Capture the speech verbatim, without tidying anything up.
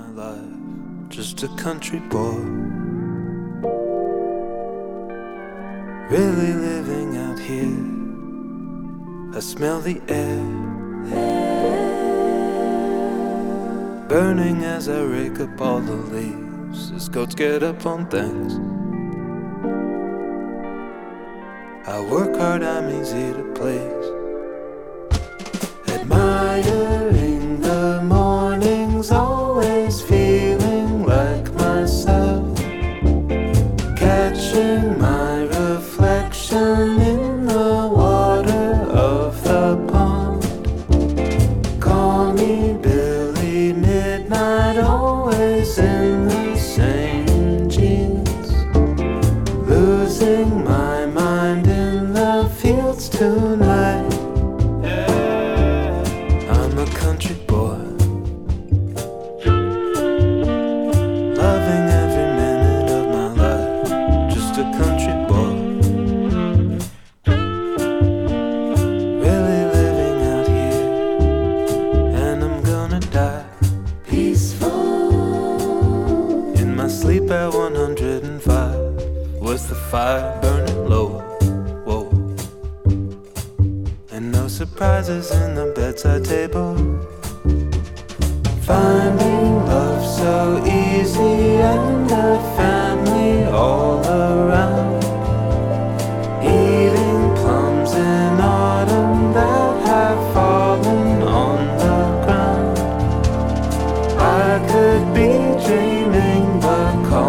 life, just a country boy, really living out here. I smell the air burning as I rake up all the leaves as goats get up on things. I work hard, I'm easy to please, admiring the mornings, always feeling like myself, catching my reflection in the water of the pond. Call me Billy Midnight, always in the same jeans, losing my mind in the fields tonight. I'm a country boy, loving every minute of my life, just a country boy, really living out here, and I'm gonna die peaceful in my sleep at one hundred five, with the fire burning low. Whoa. And no surprises in the bedside table, finding love so easy and a family all around, eating plums in autumn that have fallen on the ground. I could be dreaming, but call